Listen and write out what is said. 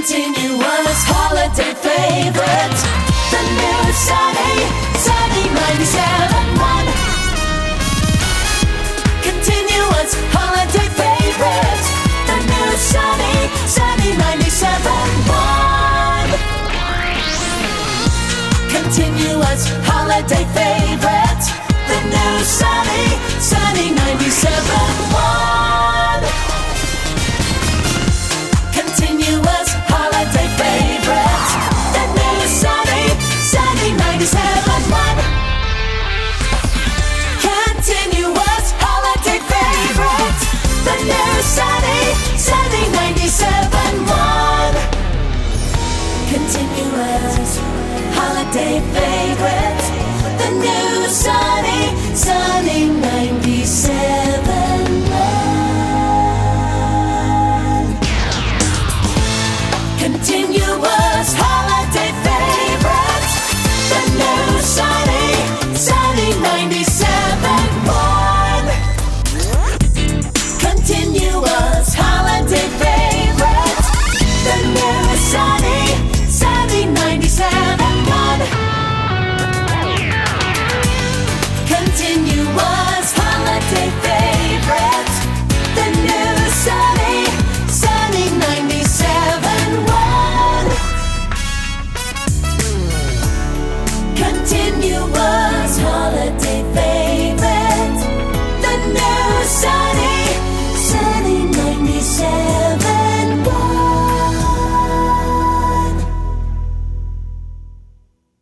Continuous holiday favorite, the new Sunny 97.1. Continuous holiday favorite, the new Sunny 97.1. Continuous holiday favorite, the new Sunny